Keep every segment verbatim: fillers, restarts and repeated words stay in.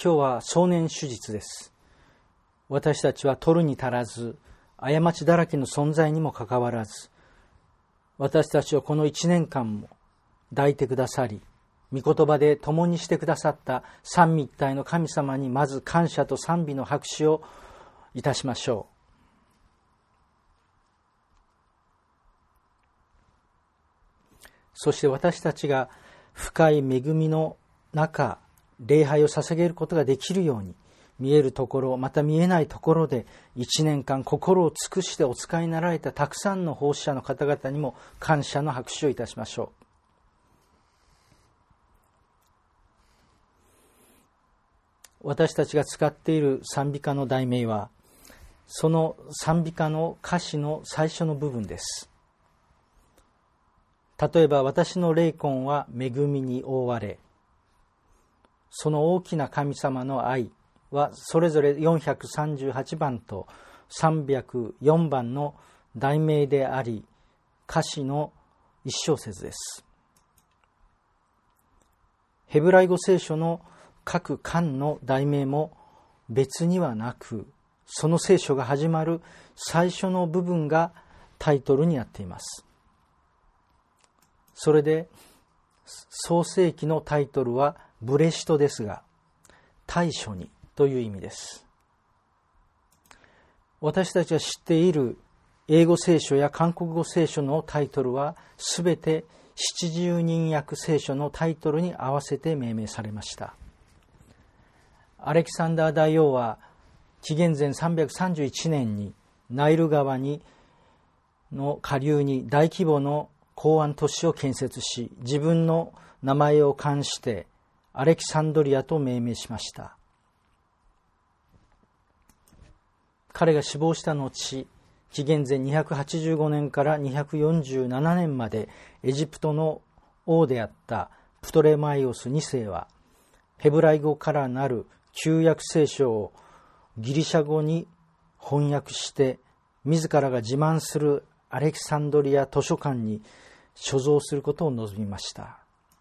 今日は壮年手術です。私たちは取るに足らず、過ちだらけの存在にもかかわらず、私たちをこの一年間も抱いてくださり、御言葉で共にしてくださった三位一体の神様にまず感謝と賛美の拍手をいたしましょう。そして私たちが深い恵みの中、礼拝を捧げることができるように、見えるところ、また見えないところで一年間心を尽くしてお使いになられたたくさんの奉仕者の方々にも感謝の拍手をいたしましょう。私たちが使っている賛美歌の題名は、その賛美歌の歌詞の最初の部分です。例えば、私の霊魂は恵みに覆われ、その大きな神様の愛はそれぞれよんひゃくさんじゅうはちばんとさんびゃくよんばんの題名であり、歌詞の一小節です。ヘブライ語聖書の各巻の題名も別にはなく、その聖書が始まる最初の部分がタイトルになっています。それで創世記のタイトルはブレシトですが、大書にという意味です。私たちが知っている英語聖書や韓国語聖書のタイトルはすべて七十人訳聖書のタイトルに合わせて命名されました。アレキサンダー大王は紀元前さんびゃくさんじゅういちねんにナイル川にの下流に大規模の港湾都市を建設し、自分の名前を冠してアレキサンドリアと命名しました。彼が死亡した後、紀元前にひゃくはちじゅうごねんからにひゃくよんじゅうななねんまでエジプトの王であったプトレマイオスにせいは、ヘブライ語からなる旧約聖書をギリシャ語に翻訳して、自らが自慢するアレキサンドリア図書館に所蔵することを望みました。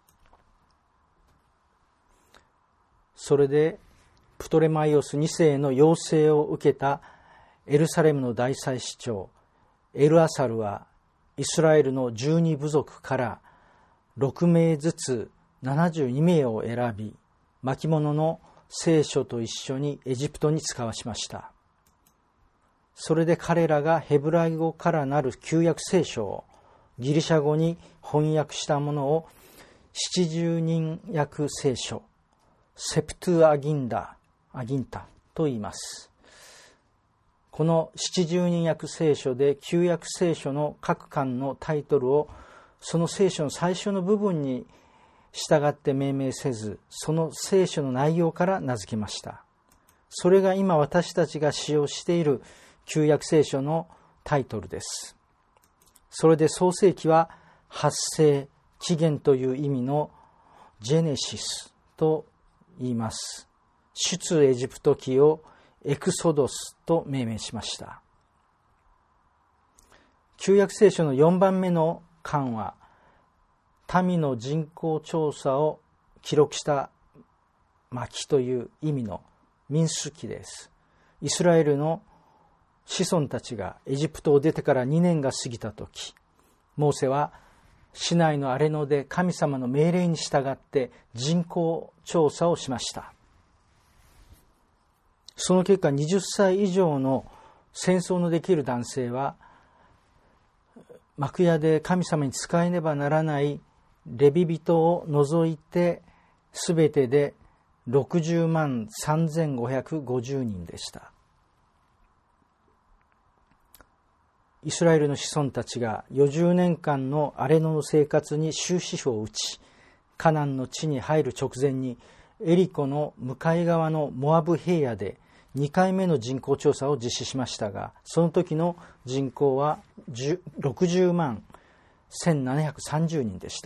それでプトレマイオスにせいの要請を受けたエルサレムの大祭司長エルアサルは、イスラエルのじゅうにぶぞくからろくめいずつななじゅうにめいを選び、巻物の聖書と一緒にエジプトに使わしました。それで彼らがヘブライ語からなる旧約聖書をギリシャ語に翻訳したものを七十人訳聖書、セプトゥアギンダ、アギンタと言います。この七十人訳聖書で旧約聖書の各巻のタイトルをその聖書の最初の部分に従って命名せず、その聖書の内容から名付けました。それが今私たちが使用している旧約聖書のタイトルです。それで創世記は発生、起源という意味のジェネシスと言います。出エジプト記をエクソドスと命名しました。旧約聖書のよんばんめの巻は、民の人口調査を記録した巻という意味の民数記です。イスラエルの子孫たちがエジプトを出てからにねんが過ぎたとき、モーセは市内の荒れ野で神様の命令に従って人口調査をしました。その結果、はたち以上の戦争のできる男性は、幕屋で神様に仕えねばならないレビ人を除いてすべてでろくじゅうまんさんぜんごひゃくごじゅうにんでした。イスラエルの子孫たちがよんじゅうねんかんの荒れ野の生活に終止符を打ち、カナンの地に入る直前にエリコの向かい側のモアブ平野でにかいめの人口調査を実施しましたが、その時の人口はろくじゅうまんせんななひゃくさんじゅうにんでした。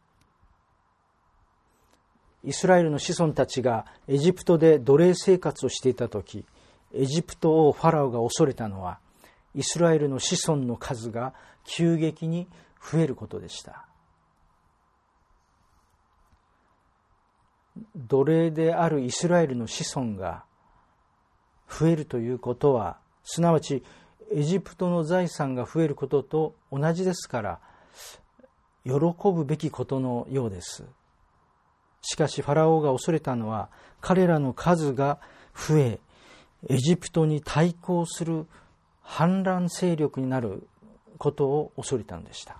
イスラエルの子孫たちがエジプトで奴隷生活をしていた時、エジプト王ファラオが恐れたのは、イスラエルの子孫の数が急激に増えることでした。 奴隷であるイスラエルの子孫が増えるということは、すなわちエジプトの財産が増えることと同じですから、喜ぶべきことのようです。しかしファラオが恐れたのは、彼らの数が増え、エジプトに対抗する反乱勢力になることを恐れたのでした。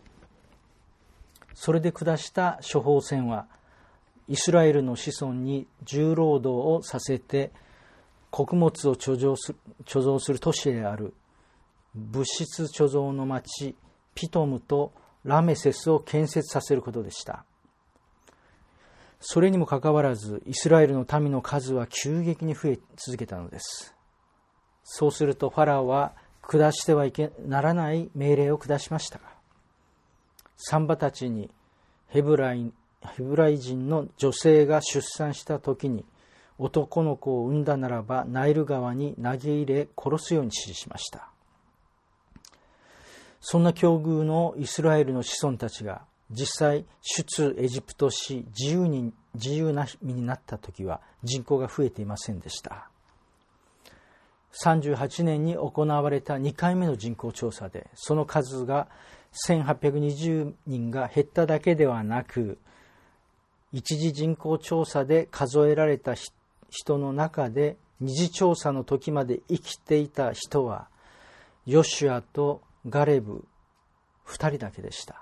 それで下した処方箋は、イスラエルの子孫に重労働をさせて、穀物を貯蔵する、貯蔵する都市である物質貯蔵の町ピトムとラメセスを建設させることでした。それにもかかわらず、イスラエルの民の数は急激に増え続けたのです。そうするとファラオは下してはいけならない命令を下しましたが、産婆たちにヘブライ、ヘブライ人の女性が出産した時に、男の子を産んだならばナイル川に投げ入れ殺すように指示しました。そんな境遇のイスラエルの子孫たちが実際出エジプトし自由に自由な身になった時は人口が増えていませんでした。さんじゅうはちねんに行われたにかいめの人口調査で、その数がせんはっぴゃくにじゅうにんが減っただけではなく、一次人口調査で数えられた人の中で二次調査の時まで生きていた人はヨシュアとガレブふたりだけでした。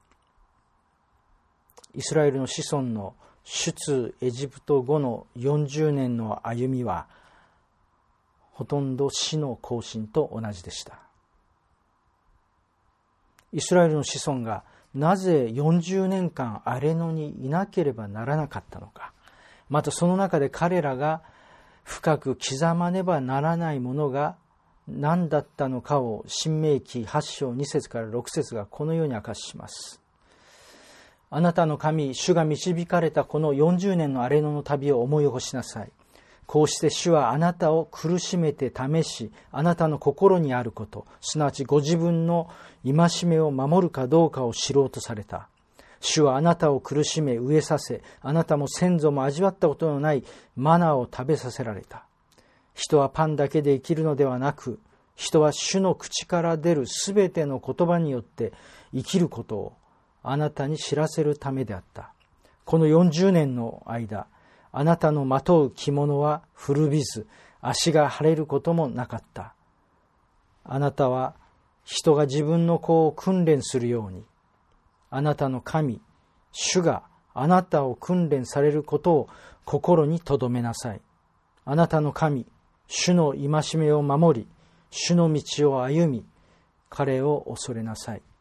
イスラエルの子孫の出エジプト後のよんじゅうねんの歩みはほとんど死の行進と同じでした。イスラエルの子孫がなぜよんじゅうねんかん荒れ野にいなければならなかったのか、またその中で彼らが深く刻まねばならないものが何だったのかを申命記はち章に節からろく節がこのように明かします。あなたの神、主が導かれたこのよんじゅうねんの荒れ野の旅を思い起こしなさい。こうして主はあなたを苦しめて試し、あなたの心にあること、すなわちご自分の戒めを守るかどうかを知ろうとされた。主はあなたを苦しめ飢えさせ、あなたも先祖も味わったことのないマナーを食べさせられた。人はパンだけで生きるのではなく、人は主の口から出るすべての言葉によって生きることをあなたに知らせるためであった。このよんじゅうねんの間、あなたのまとう着物は古びず、足が腫れることもなかった。あなたは人が自分の子を訓練するように、あなたの神、主があなたを訓練されることを心に留めなさい。あなたの神、主の戒めを守り、主の道を歩み、彼を恐れなさい。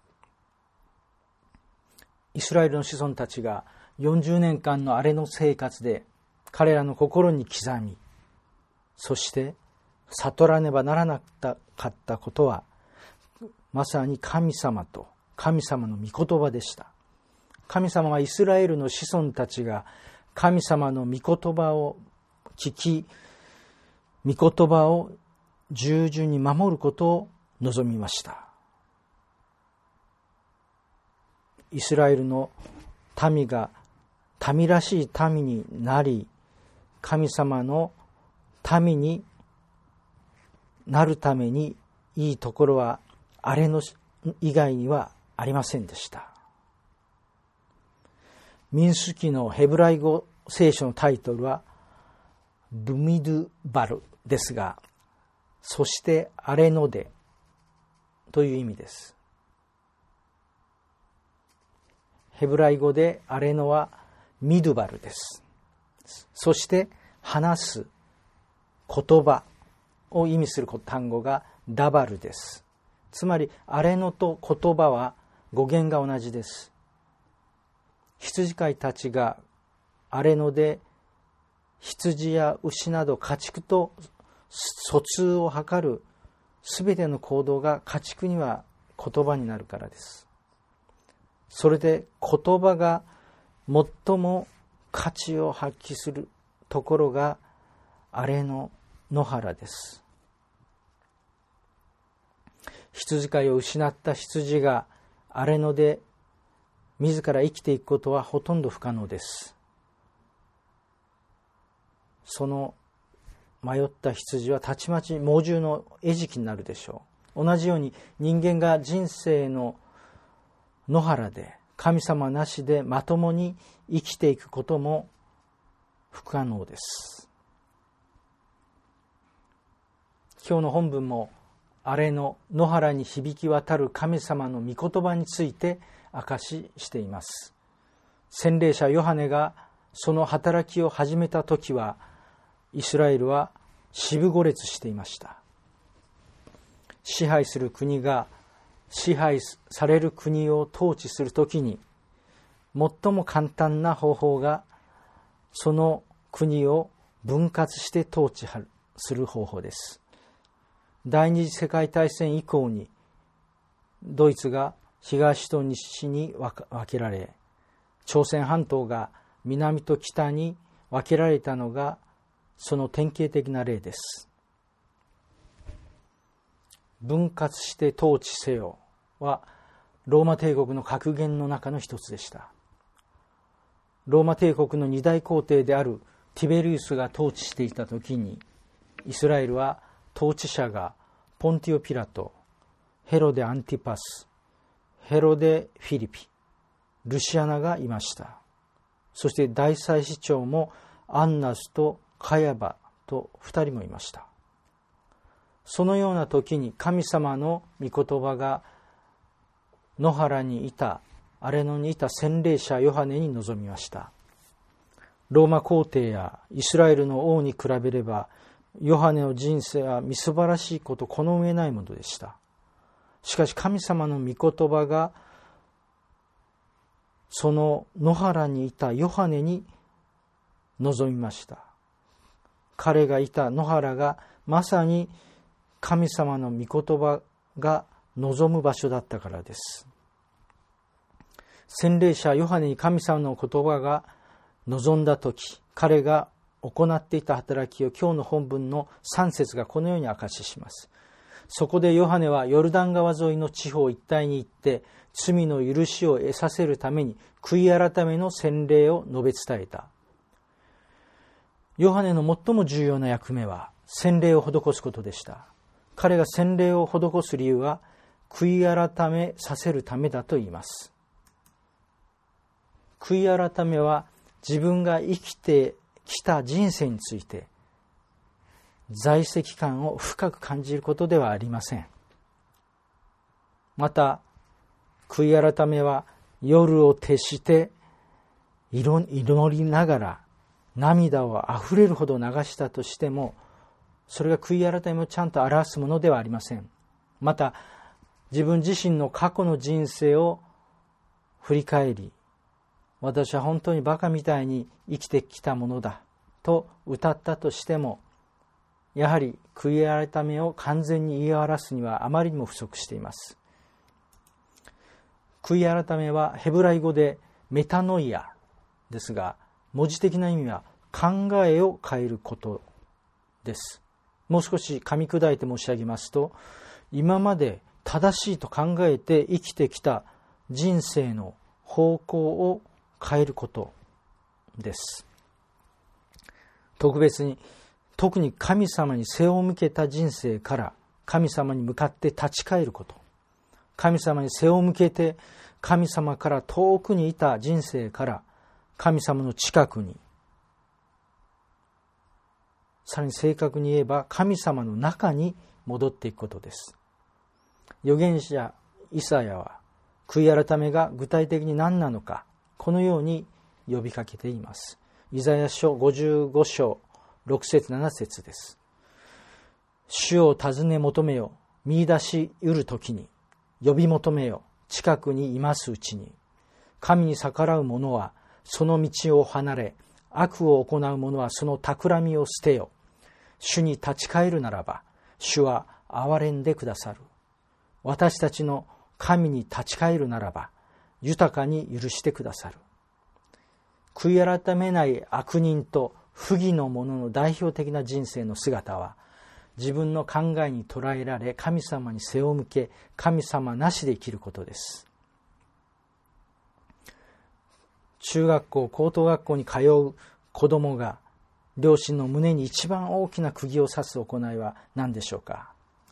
イスラエルの子孫たちがよんじゅうねんかんの荒れの生活で彼らの心に刻み、そして悟らねばならなかったことは、まさに神様と神様の御言葉でした。神様はイスラエルの子孫たちが神様の御言葉を聞き、御言葉を従順に守ることを望みました。イスラエルの民が民らしい民になり、神様の民になるためにいいところは荒れ野以外にはありませんでした。民数記のヘブライ語聖書のタイトルはルミドゥバルですが、そして荒れ野でという意味です。ヘブライ語で荒れ野はミドゥバルです。そして話す言葉を意味する単語がダバルです。つまり荒れ野と言葉は語源が同じです。羊飼いたちが荒れ野で羊や牛など家畜と疎通を図るすべての行動が家畜には言葉になるからです。それで言葉が最も価値を発揮するところが荒れ野野原です。羊飼いを失った羊が荒れ野で自ら生きていくことはほとんど不可能です。 その迷った羊はたちまち猛獣の餌食になるでしょう。同じように人間が人生の野原で神様なしでまともに生きていくことも不可能です。今日の本文も荒れの野原に響き渡る神様の御言葉について証ししています。洗礼者ヨハネがその働きを始めた時は、イスラエルは四分五裂していました。支配する国が支配される国を統治するときに、最も簡単な方法がその国を分割して統治する方法です。第二次世界大戦以降にドイツが東と西に分けられ、朝鮮半島が南と北に分けられたのがその典型的な例です。分割して統治せよはローマ帝国の格言の中の一つでした。ローマ帝国の二大皇帝であるティベリウスが統治していた時に、イスラエルは統治者がポンティオ・ピラト、ヘロデ・アンティパス、ヘロデ・フィリピ、ルシアナがいました。そして大祭司長もアンナスとカヤバと二人もいました。そのような時に神様の御言葉が野原にいた、荒れ野にいた洗礼者ヨハネに臨みました。ローマ皇帝やイスラエルの王に比べれば、ヨハネの人生はみすばらしいことこの上ないものでした。しかし神様の御言葉がその野原にいたヨハネに臨みました。彼がいた野原がまさに神様の御言葉が望む場所だったからです。洗礼者ヨハネに神様の言葉が望んだとき、彼が行っていた働きを今日の本文のさん節がこのように証しします。そこでヨハネはヨルダン川沿いの地方一帯に行って、罪の許しを得させるために悔い改めの洗礼を述べ伝えた。ヨハネの最も重要な役目は洗礼を施すことでした。彼が洗礼を施す理由は悔い改めさせるためだと言います。悔い改めは自分が生きてきた人生について在籍感を深く感じることではありません。また悔い改めは夜を徹して祈りながら涙をあふれるほど流したとしても、それが悔い改めをちゃんと表すものではありません。また自分自身の過去の人生を振り返り、私は本当にバカみたいに生きてきたものだと歌ったとしても、やはり悔い改めを完全に言い表すにはあまりにも不足しています。悔い改めはヘブライ語でメタノイアですが、文字的な意味は考えを変えることです。もう少し噛み砕いて申し上げますと、今まで正しいと考えて生きてきた人生の方向を変えることです。特別に特に神様に背を向けた人生から神様に向かって立ち返ること、神様に背を向けて神様から遠くにいた人生から神様の近くに、さらに正確に言えば神様の中に戻っていくことです。預言者イサヤは悔い改めが具体的に何なのか、このように呼びかけています。イザヤ書ごじゅうご章ろく節なな節です。主を尋ね求めよ、見出し得るときに、呼び求めよ、近くにいますうちに。神に逆らう者はその道を離れ、悪を行う者はその企みを捨てよ。主に立ち返るならば、主は憐れんでくださる。私たちの神に立ち返るならば、豊かに許してくださる。悔い改めない悪人と不義の者の代表的な人生の姿は、自分の考えに捉えられ、神様に背を向け、神様なしで生きることです。中学校、高等学校に通う子供が両親の胸に一番大きな釘を刺す行いは何でしょうか。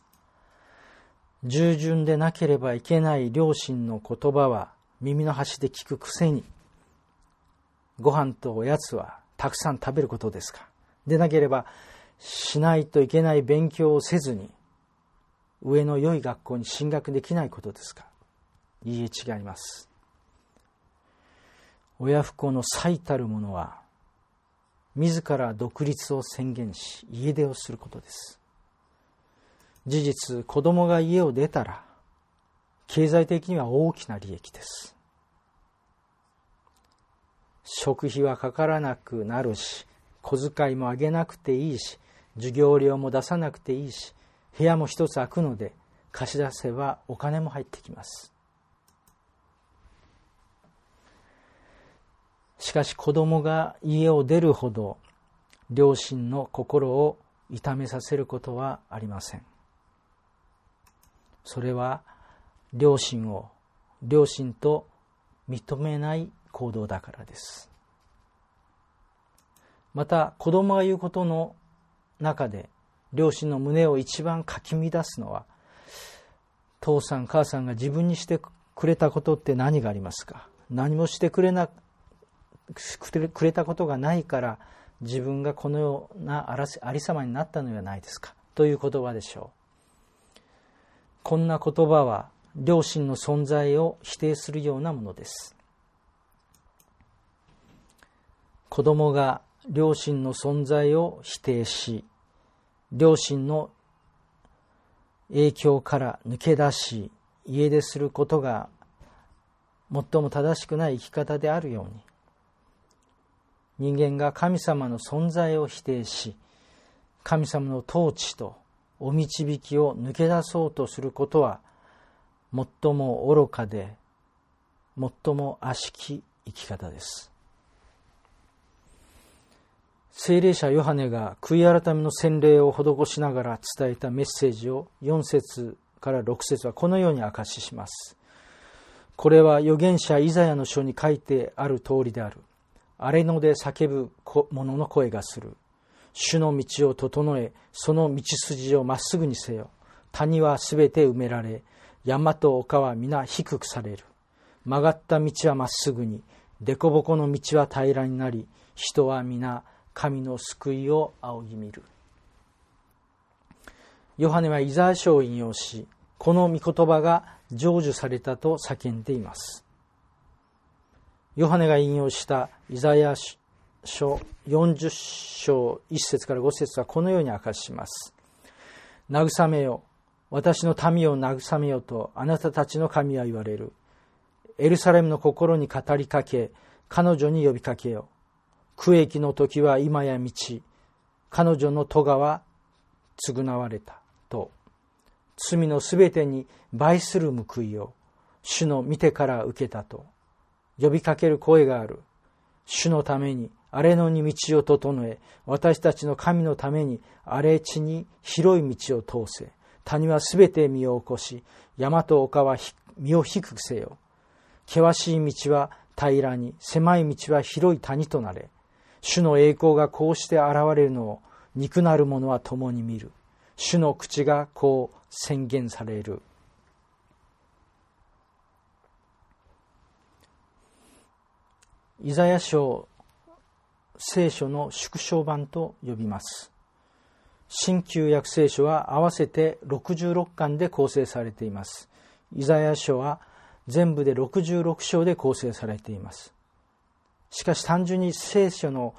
従順でなければいけない両親の言葉は耳の端で聞くくせに、ご飯とおやつはたくさん食べることですか。でなければしないといけない勉強をせずに上の良い学校に進学できないことですか。いいえ、違います。親不孝の最たるものは自ら独立を宣言し家出をすることです。事実、子供が家を出たら経済的には大きな利益です。食費はかからなくなるし、小遣いもあげなくていいし、授業料も出さなくていいし、部屋も一つ空くので貸し出せばお金も入ってきます。しかし子供が家を出るほど両親の心を痛めさせることはありません。それは両親を両親と認めない行動だからです。また子供が言うことの中で両親の胸を一番かき乱すのは、父さん母さんが自分にしてくれたことって何がありますか。何もしてくれなくれたことがないから自分がこのようなありさまになったのではないですかという言葉でしょう。こんな言葉は両親の存在を否定するようなものです。子供が両親の存在を否定し、両親の影響から抜け出し家出することが最も正しくない生き方であるように、人間が神様の存在を否定し、神様の統治とお導きを抜け出そうとすることは、最も愚かで、最も悪しき生き方です。聖霊者ヨハネが悔い改めの洗礼を施しながら伝えたメッセージをよん節からろく節はこのように明かしします。これは預言者イザヤの書に書いてある通りである。荒れ野で叫ぶ者の声がする。主の道を整え、その道筋をまっすぐにせよ。谷はすべて埋められ、山と丘は皆低くされる。曲がった道はまっすぐに、凸凹の道は平らになり、人は皆神の救いを仰ぎ見る。ヨハネはイザヤ書を引用し、この御言葉が成就されたと叫んでいます。ヨハネが引用したイザヤ書よんじゅっ章いち節からご節はこのように明かします。慰めよ、私の民を慰めよとあなたたちの神は言われる。エルサレムの心に語りかけ、彼女に呼びかけよ。苦役の時は今や満ち、彼女の咎は償われたと。罪のすべてに倍する報いを主の見てから受けたと呼びかける声がある。主のために荒れ野に道を整え、私たちの神のために荒れ地に広い道を通せ。谷はすべて身を起こし、山と丘は身を低くせよ。険しい道は平らに、狭い道は広い谷となれ。主の栄光がこうして現れるのを肉なる者は共に見る。主の口がこう宣言される。イザヤ書、聖書の縮小版と呼びます。新旧約聖書は合わせてろくじゅうろっかんで構成されています。イザヤ書は全部でろくじゅうろく章で構成されています。しかし単純に聖書の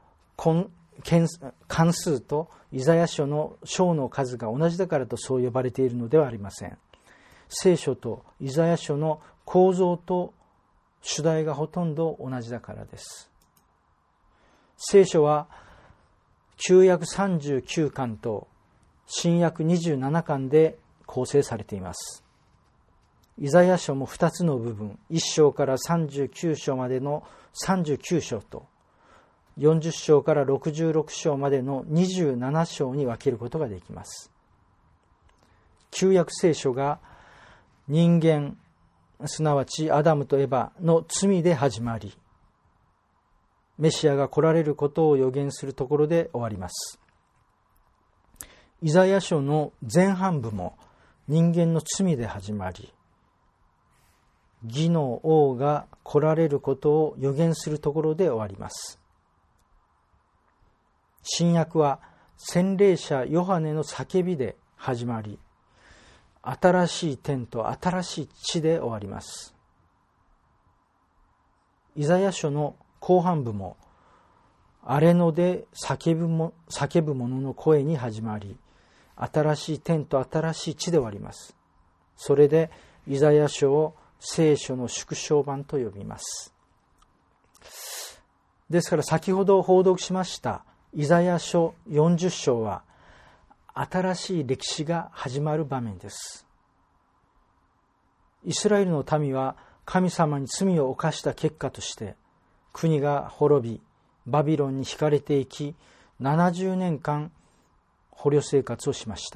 関数とイザヤ書の章の数が同じだからとそう呼ばれているのではありません。聖書とイザヤ書の構造と主題がほとんど同じだからです。聖書は旧約さんじゅうきゅうかんと新約にじゅうななかんで構成されています。イザヤ書もふたつの部分、いっ章からさんじゅうきゅう章までのさんじゅうきゅう章とよんじゅっ章からろくじゅうろく章までのにじゅうなな章に分けることができます。旧約聖書が人間、すなわちアダムとエバの罪で始まり、 メシアが来られることを予言するところで終わります。イザヤ書の前半部も人間の罪で始まり、義の王が来られることを予言するところで終わります。新約は洗礼者ヨハネの叫びで始まり、新しい天と新しい地で終わります。イザヤ書の後半部も荒れ野で叫ぶも、叫ぶ者の声に始まり、新しい天と新しい地で終わります。それでイザヤ書を聖書の縮小版と呼びます。ですから先ほど報読しましたイザヤ書よんじゅっ章は新しい歴史が始まる場面です。イスラエルの民は神様に罪を犯した結果として国が滅びバビロンに引かれていきななじゅうねんかん捕虜生活をしました。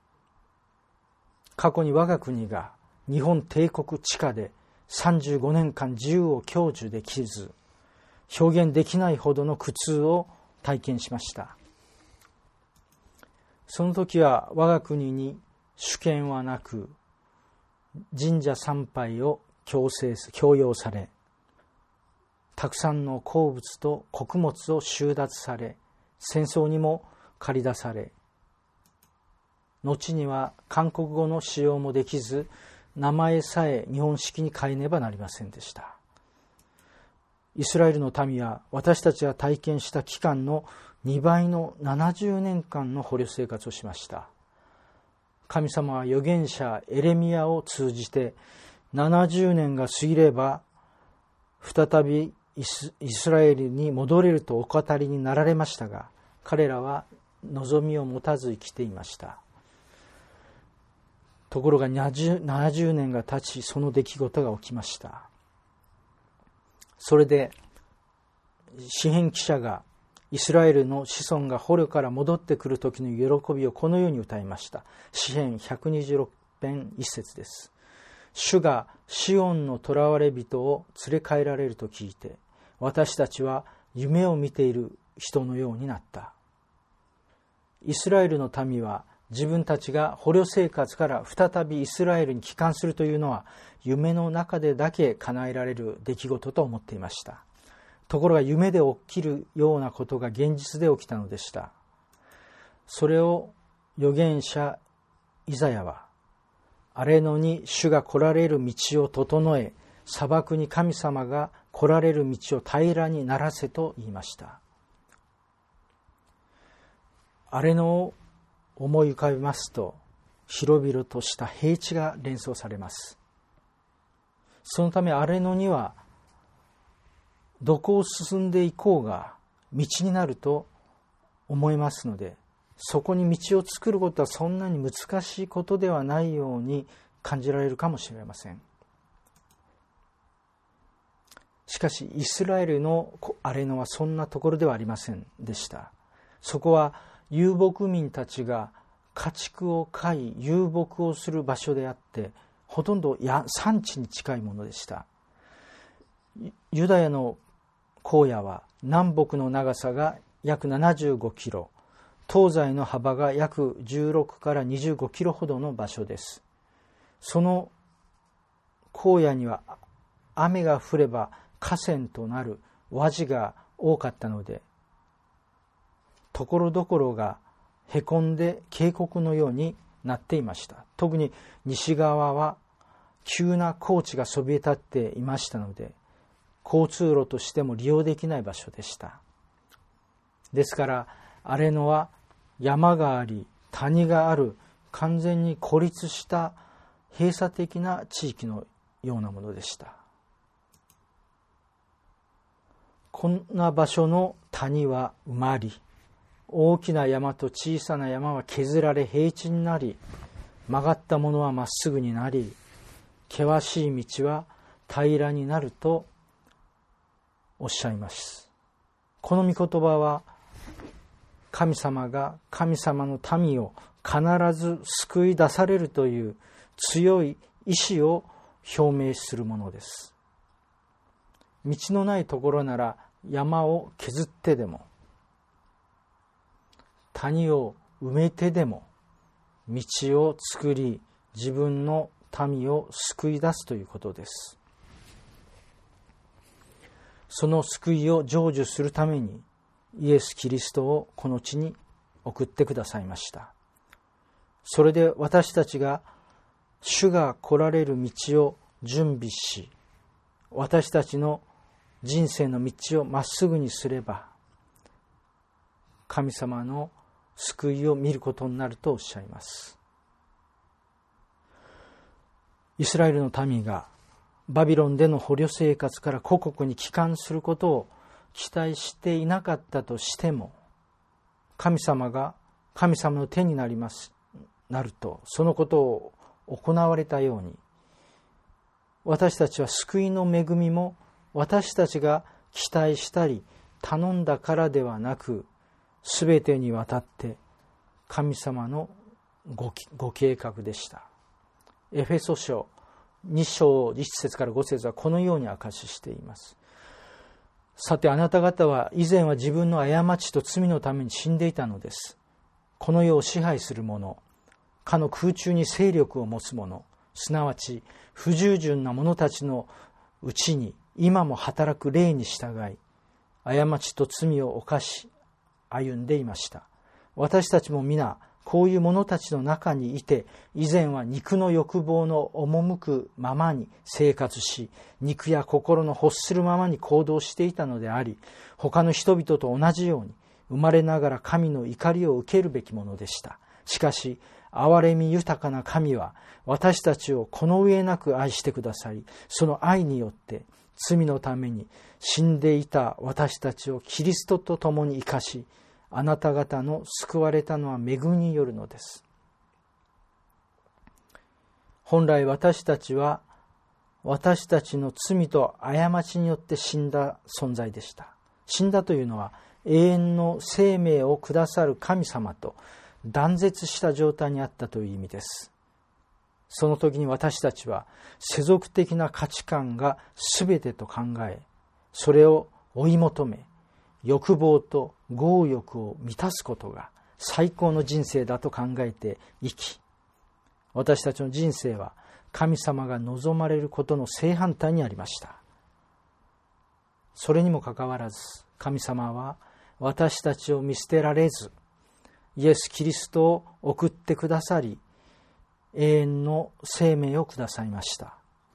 過去に我が国が日本帝国地下でさんじゅうごねんかん自由を享受できず表現できないほどの苦痛を体験しました。その時は我が国に主権はなく神社参拝を強制強要され、たくさんの鉱物と穀物を収奪され、戦争にも駆り出され、後には韓国語の使用もできず名前さえ日本式に変えねばなりませんでした。イスラエルの民は私たちが体験した期間のにばいのななじゅうねんかんの捕虜生活をしました。神様は預言者エレミヤを通じてななじゅうねんが過ぎれば再びイ ス, イスラエルに戻れるとお語りになられましたが、彼らは望みを持たず生きていました。ところがななじゅうねんが経ち、その出来事が起きました。それで詩編記者がイスラエルの子孫が捕虜から戻ってくる時の喜びをこのように歌いました。詩編ひゃくにじゅうろくべんいっ節です。主がシオンの囚われ人を連れ帰られると聞いて、私たちは夢を見ている人のようになった。イスラエルの民は自分たちが捕虜生活から再びイスラエルに帰還するというのは夢の中でだけ叶えられる出来事と思っていました。ところが夢で起きるようなことが現実で起きたのでした。それを預言者イザヤは、荒れ野に主が来られる道を整え、砂漠に神様が来られる道を平らにならせと言いました。荒れ野を思い浮かべますと、広々とした平地が連想されます。そのため荒れ野にはどこを進んでいこうが道になると思いますので、そこに道を作ることはそんなに難しいことではないように感じられるかもしれません。しかしイスラエルの荒れ野はそんなところではありませんでした。そこは遊牧民たちが家畜を飼い遊牧をする場所であって、ほとんど山地に近いものでした。ユダヤの荒野は南北の長さが約ななじゅうごキロ、東西の幅が約じゅうろくからにじゅうごキロほどの場所です。その荒野には雨が降れば河川となる和地が多かったので、ところどころがへこんで渓谷のようになっていました。特に西側は急な高地がそびえ立っていましたので、交通路としても利用できない場所でした。ですから荒れ野は山があり谷がある完全に孤立した閉鎖的な地域のようなものでした。こんな場所の谷は埋まり、大きな山と小さな山は削られ平地になり、曲がったものはまっすぐになり、険しい道は平らになるとおっしゃいます。この御言葉は神様が神様の民を必ず救い出されるという強い意志を表明するものです。道のないところなら山を削ってでも、谷を埋めてでも道を作り、自分の民を救い出すということです。その救いを成就するためにイエス・キリストをこの地に送ってくださいました。それで私たちが主が来られる道を準備し、私たちの人生の道をまっすぐにすれば、神様の救いを見ることになるとおっしゃいます。イスラエルの民がバビロンでの捕虜生活から故国に帰還することを期待していなかったとしても、神様が神様の手になりますなると、そのことを行われたように、私たちは救いの恵みも私たちが期待したり頼んだからではなく、すべてにわたって神様の ご, ご計画でした。エフェソ書に章いち節からご節はこのように証ししています。さてあなた方は以前は自分の過ちと罪のために死んでいたのです。この世を支配する者、かの空中に勢力を持つ者、すなわち不従順な者たちのうちに今も働く霊に従い、過ちと罪を犯し歩んでいました。私たちも皆こういう者たちの中にいて、以前は肉の欲望の赴くままに生活し、肉や心の欲するままに行動していたのであり、他の人々と同じように生まれながら神の怒りを受けるべきものでした。しかし憐れみ豊かな神は私たちをこの上なく愛してくださり、その愛によって罪のために死んでいた私たちをキリストと共に生かし、あなた方の救われたのは恵みによるのです。本来私たちは私たちの罪と過ちによって死んだ存在でした。死んだというのは永遠の生命をくださる神様と断絶した状態にあったという意味です。その時に私たちは世俗的な価値観が全てと考え、それを追い求め、欲望と強欲を満たすことが最高の人生だと考えて生き、私たちの人生は神様が望まれることの正反対にありました。それにもかかわらず、神様は私たちを見捨てられず、イエス・キリストを送ってくださり、永遠の生命をくださいました。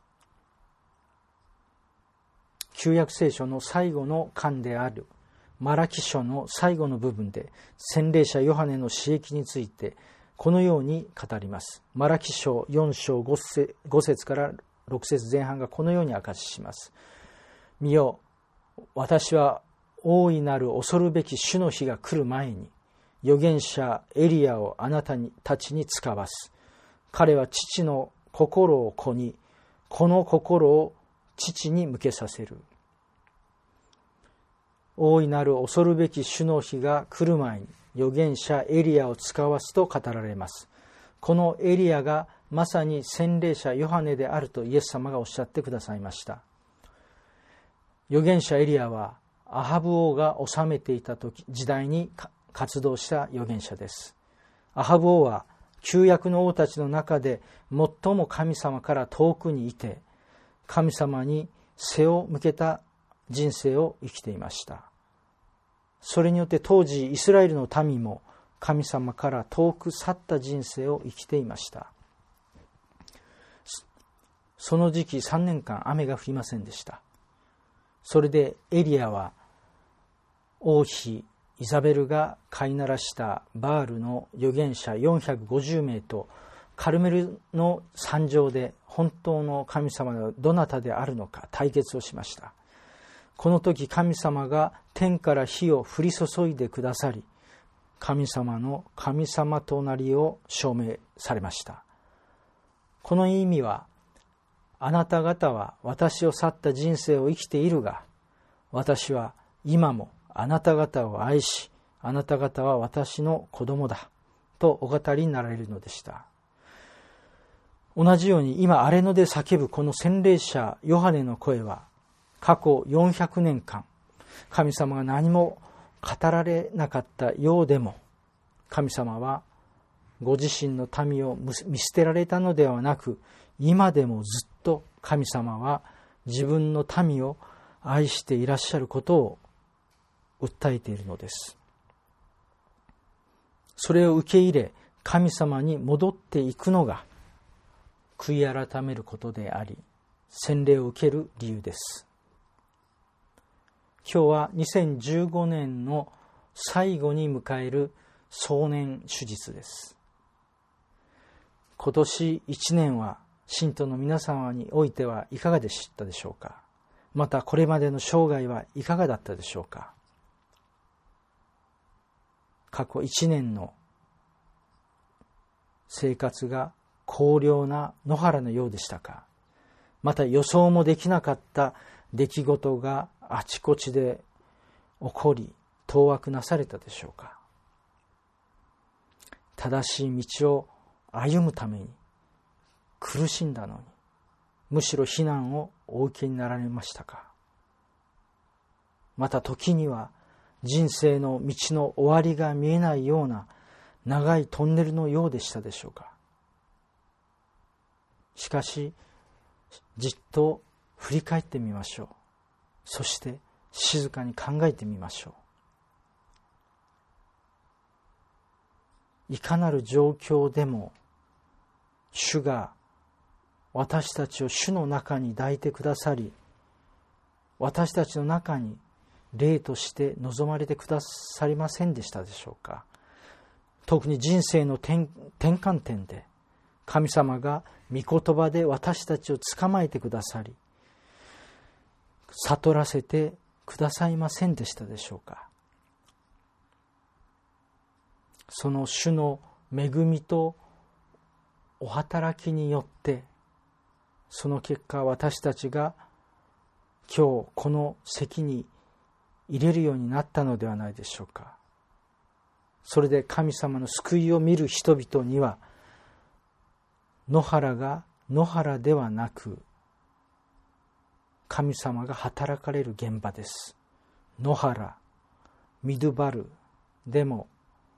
旧約聖書の最後の巻であるマラキ書の最後の部分で、洗礼者ヨハネの死役についてこのように語ります。マラキ書よん章ご節からろく節前半がこのように証しします。見よ、私は大いなる恐るべき主の日が来る前に、預言者エリアをあなたたちに使わす。彼は父の心を子に、子の心を父に向けさせる。大いなる恐るべき主の日が来る前に預言者エリアを使わすと語られます。このエリアがまさに洗礼者ヨハネであるとイエス様がおっしゃってくださいました。預言者エリアはアハブ王が治めていた時時代に活動した預言者です。アハブ王は旧約の王たちの中で最も神様から遠くにいて、神様に背を向けた人生を生きていました。それによって当時イスラエルの民も神様から遠く去った人生を生きていました。その時期さんねんかん雨が降りませんでした。それでエリアは王妃イザベルが飼いならしたバールの預言者よんひゃくごじゅうめいとカルメルの山上で本当の神様がどなたであるのか対決をしました。この時神様が天から火を降り注いでくださり、神様の神様となりを証明されました。この意味は、あなた方は私を去った人生を生きているが、私は今もあなた方を愛し、あなた方は私の子供だとお語りになられるのでした。同じように今荒れ野で叫ぶこの洗礼者ヨハネの声は、過去よんひゃくねんかん神様が何も語られなかったようでも、神様はご自身の民を見捨てられたのではなく、今でもずっと神様は自分の民を愛していらっしゃることを訴えているのです。それを受け入れ、神様に戻っていくのが悔い改めることであり、洗礼を受ける理由です。今日はにせんじゅうごねんの最後に迎える壮年手術です。今年いちねんは信徒の皆様においてはいかがでしたでしょうか。またこれまでの生涯はいかがだったでしょうか。過去いちねんの生活が荒涼な野原のようでしたか。また予想もできなかった出来事があちこちで起こり、当惑なされたでしょうか。正しい道を歩むために苦しんだのに、むしろ非難をお受けになられましたか。また時には人生の道の終わりが見えないような長いトンネルのようでしたでしょうか。しかしじっと振り返ってみましょう。そして静かに考えてみましょう。いかなる状況でも主が私たちを主の中に抱いてくださり、私たちの中に霊として望まれてくださりませんでしたでしょうか。特に人生の転換点で神様が御言葉で私たちを捕まえてくださり、悟らせてくださいませんでしたでしょうか。その主の恵みとお働きによって、その結果私たちが今日この席に入れるようになったのではないでしょうか。それで神様の救いを見る人々には、野原が野原ではなく、神様が働かれる現場です。野原、ミドゥバルでも、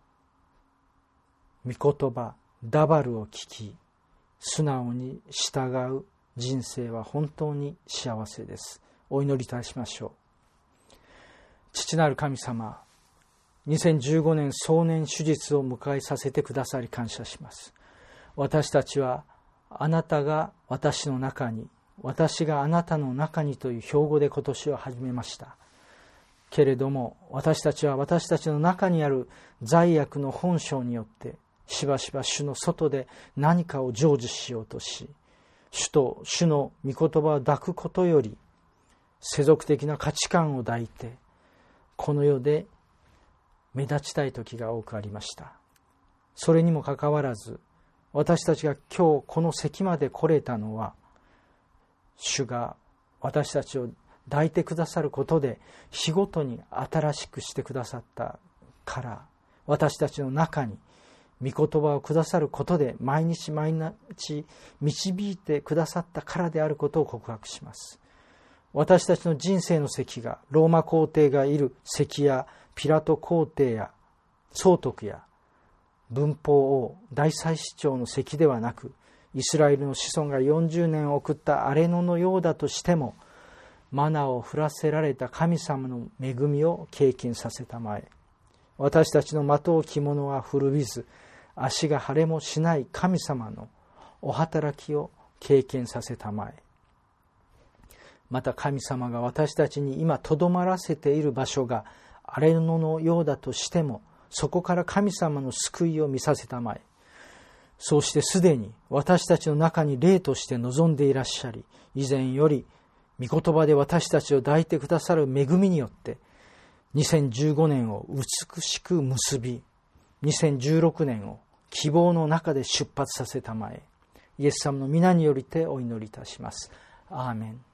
御言葉、ダバルを聞き、素直に従う人生は本当に幸せです。お祈りいたしましょう。父なる神様、にせんじゅうごねん壮年手術を迎えさせてくださり感謝します。私たちはあなたが私の中に、私があなたの中にという標語で今年を始めました。けれども私たちは私たちの中にある罪悪の本性によってしばしば主の外で何かを成就しようとし、主と主の御言葉を抱くことより世俗的な価値観を抱いてこの世で目立ちたい時が多くありました。それにもかかわらず私たちが今日この席まで来れたのは、主が私たちを抱いてくださることで日ごとに新しくしてくださったから、私たちの中に御言葉をくださることで毎日毎日導いてくださったからであることを告白します。私たちの人生の席がローマ皇帝がいる席やピラト皇帝や総督や文法王大祭司長の席ではなく、イスラエルの子孫がよんじゅうねん送った荒れ野のようだとしても、マナを降らせられた神様の恵みを経験させたまえ、私たちのまとう着物は古びず足が腫れもしない神様のお働きを経験させたまえ、また神様が私たちに今とどまらせている場所が荒れ野のようだとしても、そこから神様の救いを見させたまえ、そうしてすでに私たちの中に霊として臨んでいらっしゃり、以前より御言葉で私たちを抱いてくださる恵みによってにせんじゅうごねんを美しく結び、にせんじゅうろくねんを希望の中で出発させたまえ、イエス様の皆によりてお祈りいたします。アーメン。